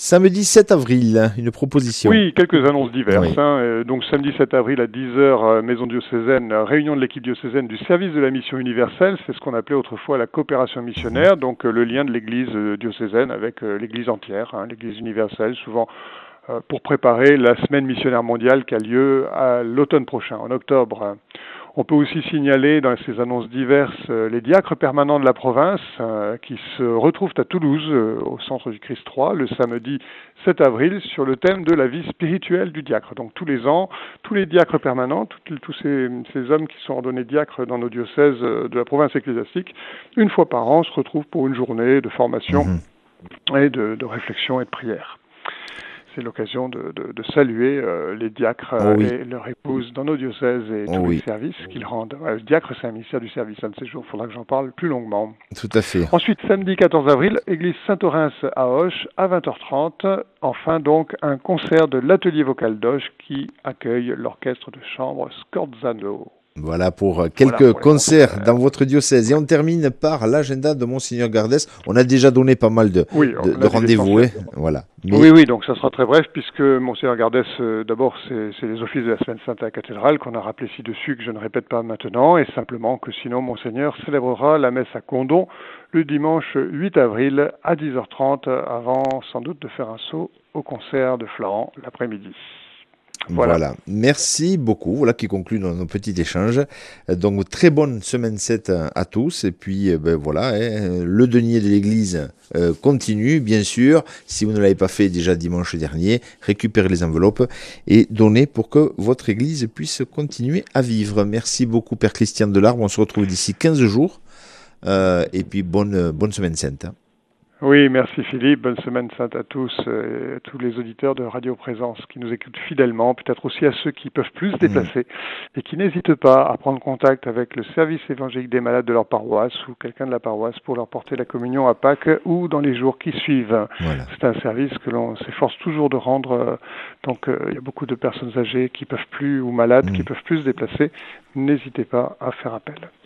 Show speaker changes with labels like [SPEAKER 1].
[SPEAKER 1] Samedi 7 avril, une proposition.
[SPEAKER 2] Oui, quelques annonces diverses.
[SPEAKER 1] Oui.
[SPEAKER 2] Donc samedi 7 avril à 10 heures, maison diocésaine, réunion de l'équipe diocésaine du service de la mission universelle. C'est ce qu'on appelait autrefois la coopération missionnaire, donc le lien de l'église diocésaine avec l'église entière, l'église universelle, souvent pour préparer la semaine missionnaire mondiale qui a lieu à l'automne prochain, en octobre. On peut aussi signaler dans ces annonces diverses les diacres permanents de la province qui se retrouvent à Toulouse, au centre du Christ 3, le samedi 7 avril, sur le thème de la vie spirituelle du diacre. Donc tous les ans, tous les diacres permanents, tous ces hommes qui sont ordonnés diacres dans nos diocèses de la province ecclésiastique, une fois par an, se retrouvent pour une journée de formation et de réflexion et de prière. C'est l'occasion de saluer les diacres et leurs épouses dans nos diocèses et tous les services qu'ils rendent. Le diacre, c'est un ministère du service. Un de ces jours, il faudra que j'en parle plus longuement.
[SPEAKER 1] Tout à fait.
[SPEAKER 2] Ensuite, samedi 14 avril, église Saint-Orens à Auch, à 20h30. Enfin, donc, un concert de l'atelier vocal d'Auch qui accueille l'orchestre de chambre Scorzano.
[SPEAKER 1] Voilà pour quelques concerts dans votre diocèse. Et on termine par l'agenda de Monseigneur Gardès. On a déjà donné pas mal de rendez-vous. Voilà.
[SPEAKER 2] Mais... Oui, donc ça sera très bref puisque Monseigneur Gardès, d'abord, c'est les offices de la Semaine Sainte à la cathédrale qu'on a rappelé ci-dessus, que je ne répète pas maintenant, et simplement que sinon Monseigneur célébrera la messe à Condom le dimanche 8 avril à 10h30 avant sans doute de faire un saut au concert de Florent l'après-midi.
[SPEAKER 1] Voilà. Merci beaucoup. Voilà qui conclut nos petits échanges. Donc, très bonne semaine 7 à tous. Et puis, le denier de l'église continue, bien sûr. Si vous ne l'avez pas fait déjà dimanche dernier, récupérez les enveloppes et donnez pour que votre église puisse continuer à vivre. Merci beaucoup, Père Christian Delarbre. On se retrouve d'ici 15 jours. Et puis, bonne semaine sainte.
[SPEAKER 2] Oui, merci Philippe. Bonne semaine sainte à tous, et à tous les auditeurs de Radio Présence qui nous écoutent fidèlement, peut-être aussi à ceux qui peuvent plus se déplacer et qui n'hésitent pas à prendre contact avec le service évangélique des malades de leur paroisse ou quelqu'un de la paroisse pour leur porter la communion à Pâques ou dans les jours qui suivent. Voilà. C'est un service que l'on s'efforce toujours de rendre. Donc il y a beaucoup de personnes âgées qui peuvent plus ou malades qui peuvent plus se déplacer. N'hésitez pas à faire appel.